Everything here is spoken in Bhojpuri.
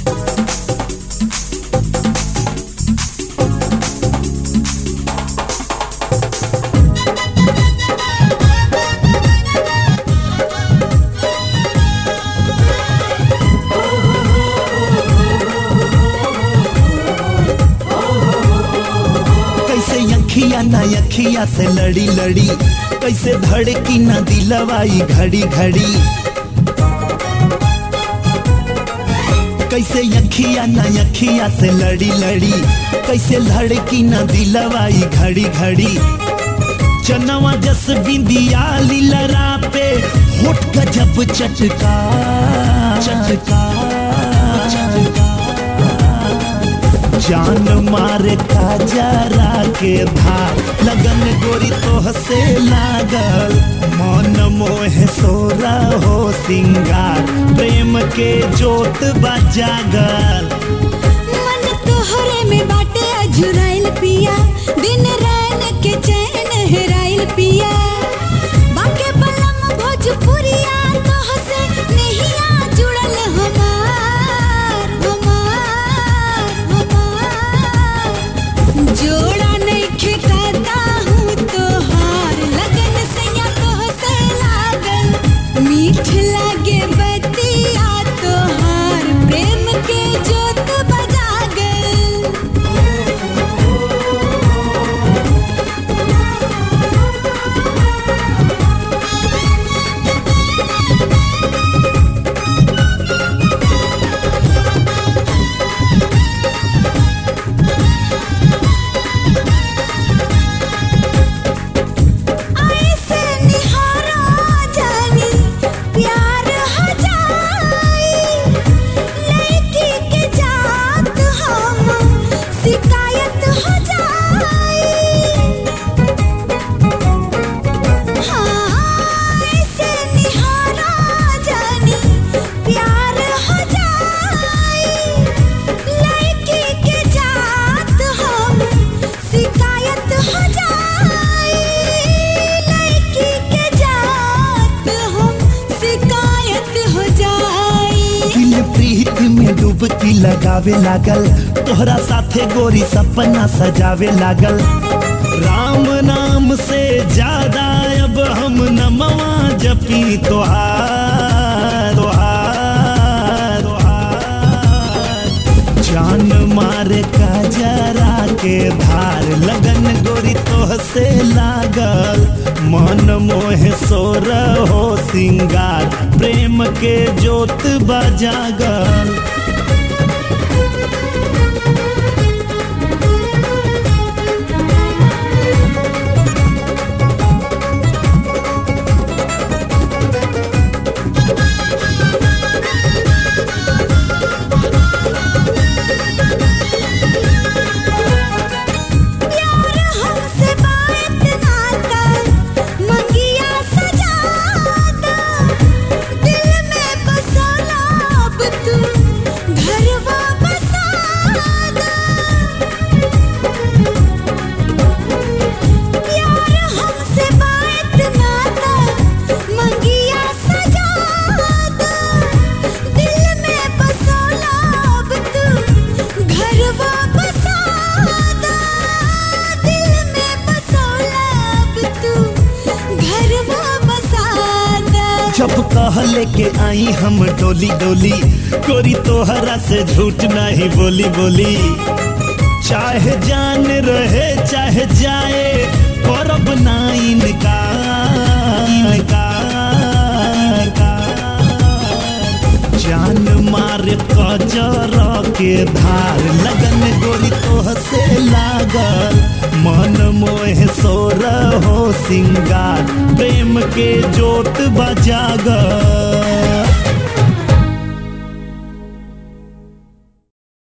अखिया ना अखिया से लड़ी लड़ी, कैसे धड़की ना दिलवाई घड़ी घड़ी। कैसे अखिया ना अखिया से लड़ी लड़ी, कैसे धड़की ना दिलवाई घड़ी घड़ी। चनवा जस बिंदिया लीलरा पे, होठ गजब चटका चटका चटका। जान मारे काजरा के धार, लगन गोरी तोह से लागल। मन मोह सोरा हो सिंगार, प्रेम के जोत बजागल। मन तोहरे में बाटे अझुराइल पिया, दिन रैन के चैन हेराइल पिया। बाके बलम भोजपुरिया, तोह से नहिया जुड़ल हमार हमार हमार। जोड़ा नइखे कहता हूँ तोहार, लगन सैया तोह से लागल। मीठ लागे बतिया तोहार, प्रेम के जोत बजागल। ऐसे निहारा जानी प्यार हो जाई, लड़की के जात हम शिकायत हो जाई। हाँ, ऐसे निहारा जानी प्यार हो जाई, लड़की के जात हम शिकायत हो जाई। लड़की के जात हम शिकायत हो जाई। दिल प्रीत में डुबकी लगावे लागल, तोहरा साथे गोरी सपना सजावे लागल। राम नाम से ज्यादा अब हम नमवा जपी तोहार तोहार तोहार। जान मारे काजरा के धार, लगन गोरी तोह से लागल। मन मोह सोर हो सिंगार, प्रेम के जोत बजागल। प्यार हमसे बात ना कर, मंगिया सजा दो। दिल में बसौला अब तू, घरवा बसा दो। प्यार हमसे बात ना कर, मंगिया सजा दो। दिल में बसौला अब तू, घरवा बसा दो। दिल में बसौला अब तू, घरवा बसा दो। जब कह लेके आई हम डोली डोली, गोरी तोहरा से झूठ नहीं बोली बोली। चाहे जान रहे चाहे जाए, करब ना इनकार इनकार। जान मारे कजरा के धार, लगन गोरी तोह से लागल। मन मोह सोर हो सिंगार, प्रेम के जोत बजागल।